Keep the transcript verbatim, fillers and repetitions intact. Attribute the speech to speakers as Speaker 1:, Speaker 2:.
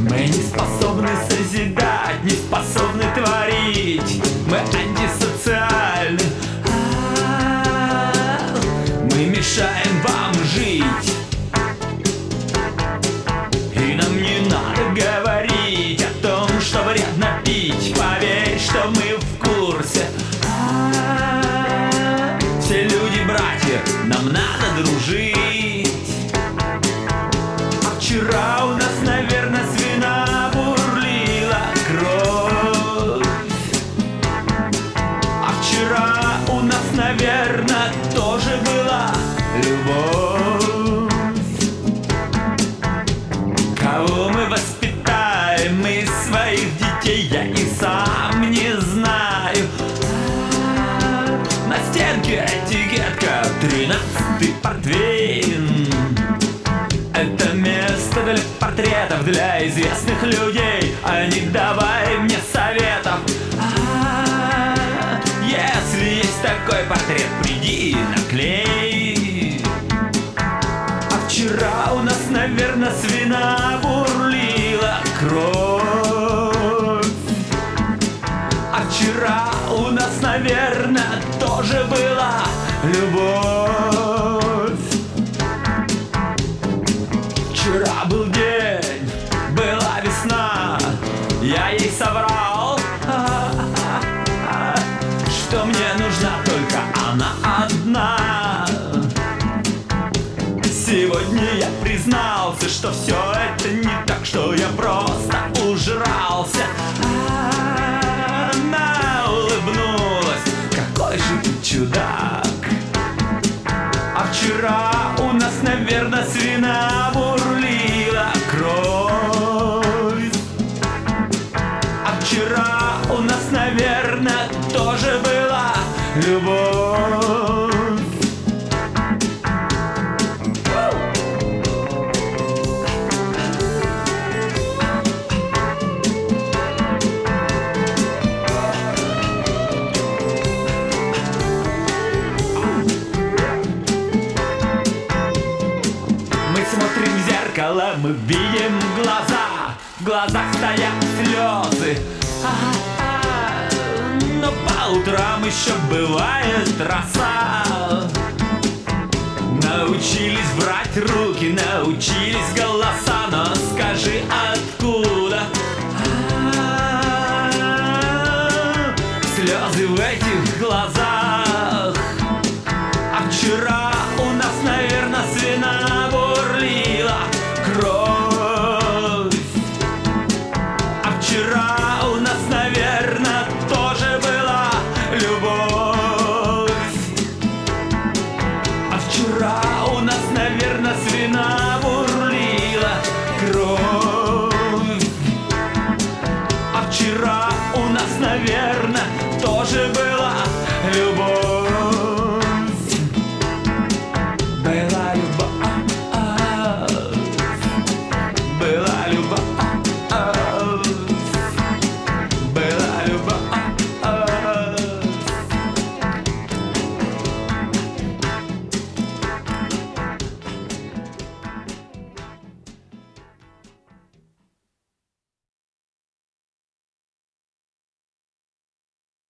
Speaker 1: Мы не способны созидать, не способны творить. Мы антисоциальны. А-а-а. Мы мешаем вам жить. И нам не надо говорить о том, что вредно пить. Поверь, что мы в курсе. А-а-а. Все люди братья, нам надо дружить. А вчера у нас, наверное, свина бурлила кровь. А вчера у нас, наверное, тоже была любовь. Кого мы воспитаем из своих детей, я и сам не знаю. На стенке этикетка тринадцатый портвейн. Это место для портретов, для известных людей. А не давай мне советов. А-а-а. Если есть такой портрет, приди наклей. А вчера у нас, наверное, свина бурлила кровь. А вчера у нас, наверное, тоже была любовь. Вчера был день, была весна. Я ей соврал, что мне нужна только она одна. Сегодня я признался, что все это не так, что я просто ужрался. Она улыбнулась, какой же ты чудак. А вчера у нас, наверное, свина бурлила кровь. А вчера у нас, наверное, тоже была любовь. Смотрим в зеркало, мы видим глаза. В глазах стоят слезы. А-а-а. Но по утрам еще бывает роса. Научились брать руки, научились голоса. Но скажи, а